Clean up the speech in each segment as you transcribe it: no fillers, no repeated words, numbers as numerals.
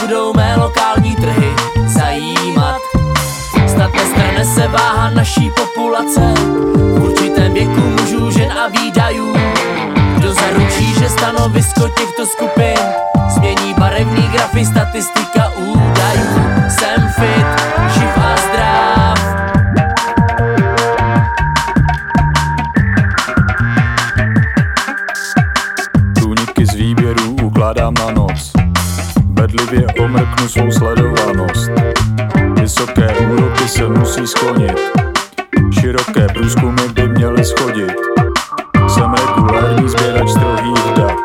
budou mé lokální trhy zajímat. Snad nestrhne se váha naší populace v určitém věku mužů, žen a výdajů. Kdo zaručí, že stanovisko těchto skupin změní barevný grafy, statistika údajů. Jsem fit, živ a zdrav. Průniky z výběrů ukládám na noc, bedlivě omrknu svou sledovanost. Vysoké úroky se musí sklonit, široké průzkumy by měly schodit. Jsem regulární sběrač strohých dat.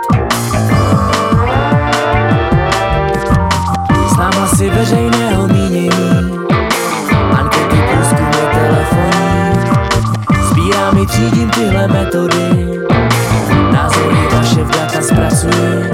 Znám hlasy veřejného mínění, ankety, průzkumy, telefoní. Sbírám i třídím tyhle metody, názory vaše v data zpracuji.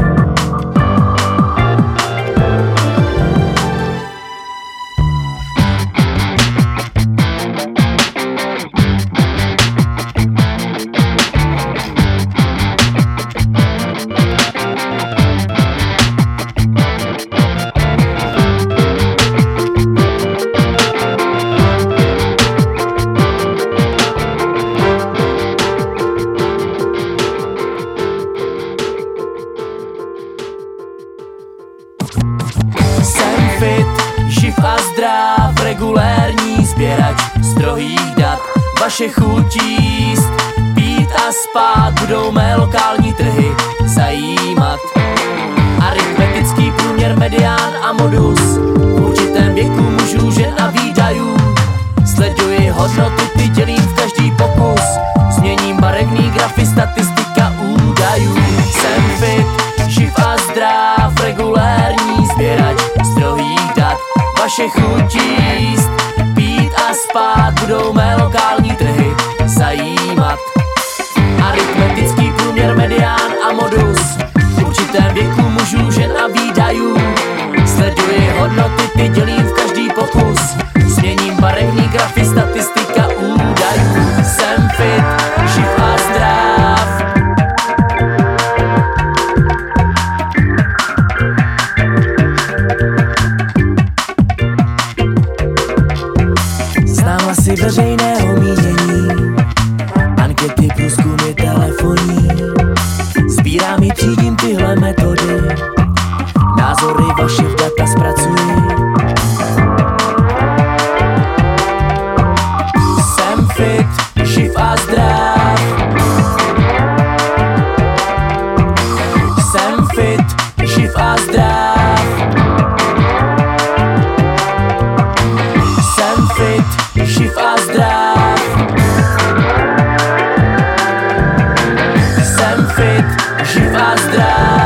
Jsem fit, živ a zdrav, regulérní sběrač strohých dat. Vaše chuť jíst, pít a spát budou mé lokální trhy zajímat. Aritmetický průměr, medián a modus v určitém věku mužů, žen a výdajů. Sleduji hodnoty, ty dělím v každý pokus, změním barevný grafy, statistika údajů. Jsem fit, živ a zdrav, regulérní sběrač strohých dat. Vaše chuť jíst, pít a spát budou mé lokální trhy zajímat. Aritmetický průměr, medián a modus v určitém věku mužů, žen a výdajů. Sleduji hodnoty, ty dělím v každý pokus, změním barevný grafy, statistika údajů. Jsem fit, živ a zdrav. Znám hlasy veřejného mínění, ankety, průzkumy, telefoní. Sbírám i třídím tyhle metody, názory vaše v data zpracuji. Jsem fit, živ a zdrav. Jsem fit, živ a zdrav. Jsem fit, živ a zdrav. Jsem fit, živ a zdrav.